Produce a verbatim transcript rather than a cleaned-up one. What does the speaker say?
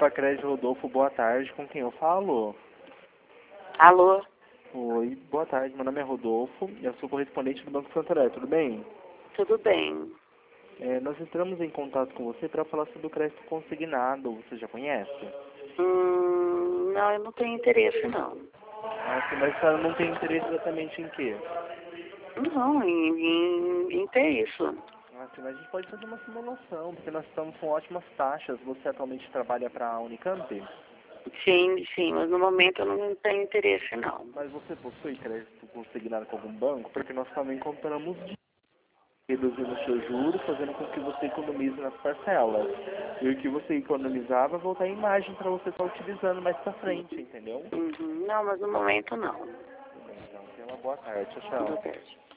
Opa, Crédito Rodolfo, boa tarde. Com quem eu falo? Alô? Oi, boa tarde. Meu nome é Rodolfo. Eu sou correspondente do Banco Santander. Tudo bem? Tudo bem. É, nós entramos em contato com você para falar sobre o crédito consignado. Você já conhece? Hum, não, eu não tenho interesse, não. Ah, sim, mas a senhora não tem interesse exatamente em quê? Não, em, em, em ter isso. Ah, sim, mas a gente pode fazer uma simulação, porque nós estamos com ótimas taxas. Você atualmente trabalha para a Unicamp? Sim, sim, mas no momento eu não tenho interesse, não. Mas você possui crédito consignado com algum banco? Porque nós também compramos de reduzindo os seus juros, fazendo com que você economize nas parcelas. E o que você economizar vai voltar em imagem para você estar utilizando mais para frente, entendeu? Uhum, não, mas no momento não. Tudo bem, então. Tenha uma boa tarde. Tchau, Tudo tchau. bem.